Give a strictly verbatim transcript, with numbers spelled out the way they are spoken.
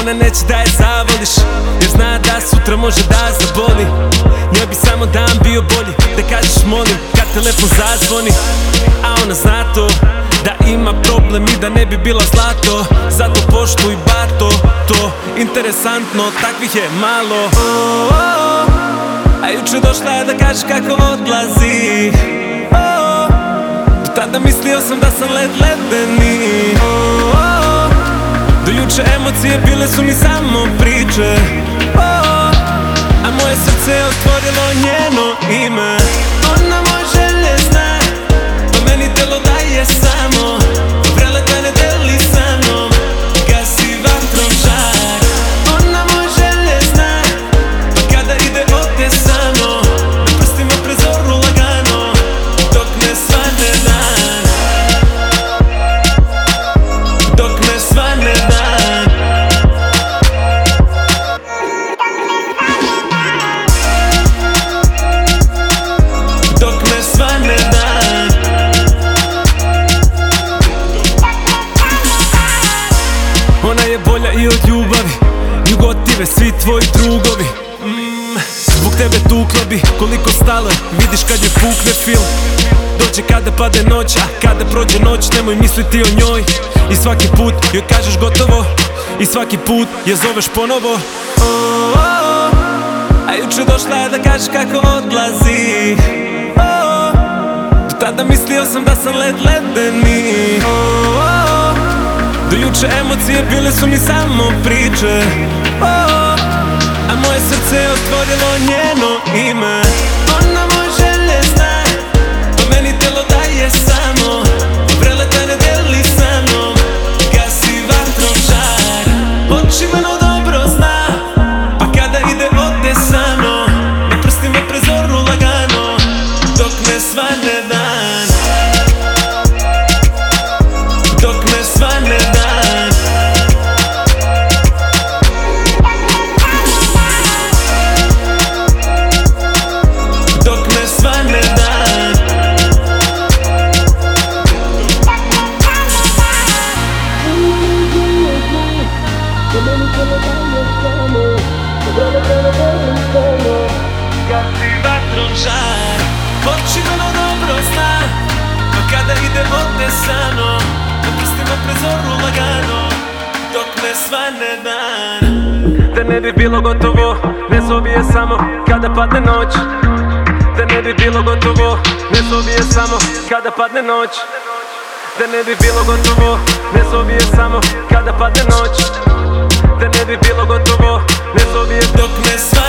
Ona neće da je zavoliš, jer zna da sutra može da zaboli. Njoj bi samo dan bio bolji, da kažeš molim kad telefon zazvoni. A ona zna to, da ima problem i da ne bi bila zlato. Zato poštuj bato, to interesantno, takvih je malo. oh, oh, A juče došla je da kaže kako odlazi. oh, Tada mislio sam da sam led ledeni. oh, oh, Do juče emocije bile su mi samo priče. oh, A moje srce je otvorilo njeno ime. Ona moje želje zna, pa meni telo daje samo. Preleta ne deli sa mnom, gasi vatrom žar. Ona moje želje zna, pa kada ide ode sa mnom. Na prstima prezoru lagano, dok ne svane dan. Dok ne svane dan. Dok ne svane dan. Ona je bolja i od ljubavi, ljugotive svi tvoji drugovi. mm, Zbog tebe tukla bi, koliko stalo je, vidiš kad je pukne film. Dođe kada pade noć, a kada prođe noć nemoj misliti o njoj. I svaki put joj kažeš gotovo, i svaki put je zoveš ponovo. oh, oh, A juče došla je da kaže kako odlazi. oh, Tada mislio sam da sam led ledeni. oh, oh, Do juče emocije bile su mi samo priče. oh, A moje srce je otvorilo njeno ime. Ona moje želje zna, pa meni telo daje samo. Preleta ne deli sa mnom, gasi vatrom žar. Očigledno dobro zna, pa kada ide ode sa mnom. Na prstima prezoru lagano, dok ne svane dan. Dok ne svane dan. Dok ne svane dan. Gasi vatrom žar. Očigledno dobro zna, pa kada ide ode sa mnom. Na prstima prezoru lagano, dok ne svane dan. Da ne bi bilo gotovo, ne zovi je samo kada padne noć. Da ne bi bilo gotovo, ne zovi je samo kada padne noć. Da ne bi bilo gotovo, ne zovi je samo kada padne noć. Da ne bi bilo gotovo, ne zovi je dok ne svane.